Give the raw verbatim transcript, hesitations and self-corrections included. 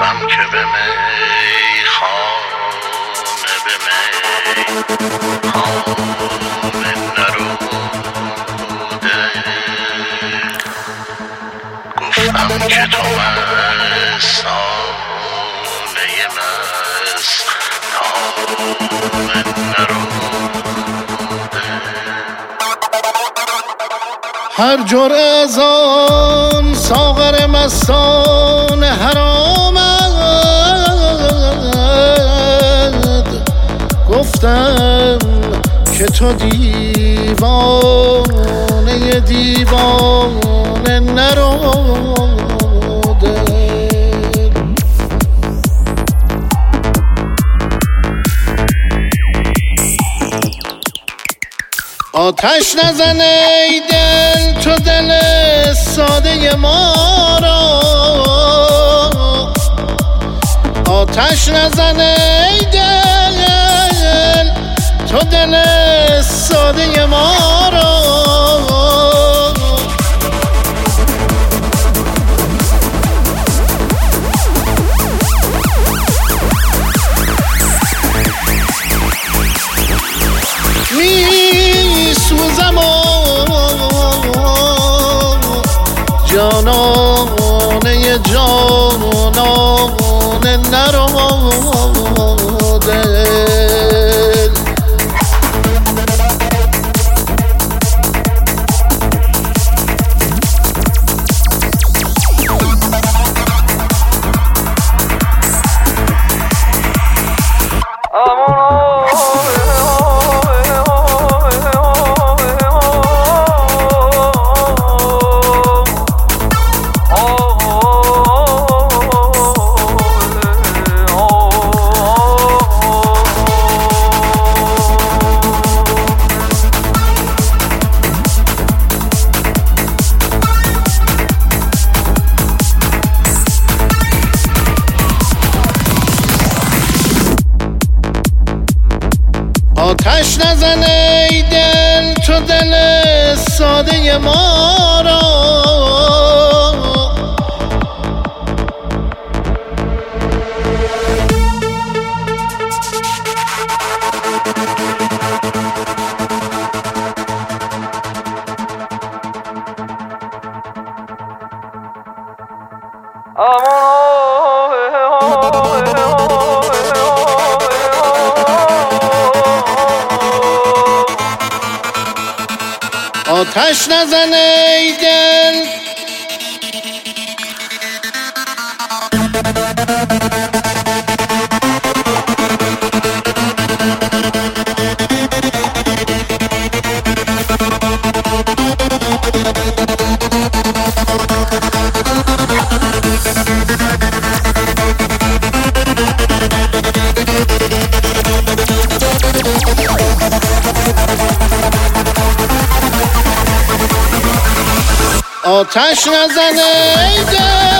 گفتم که به می خانه به می خانه نروده، گفتم که تو مستانه مستانه نروده. هر جرعه از آن ساغر مستان حرام آمد، گفتم که تو دیوانه دیوانه نروده. آتش نزن ای دل تو دل ساده ما را، آتش نزن ای دل تو دل ساده ما را. می سوزم و جانانه جانانه نروده. آتش نزن ای دل تو دل ساده ما را، آتش نزن ای دل آتش نزن ای دل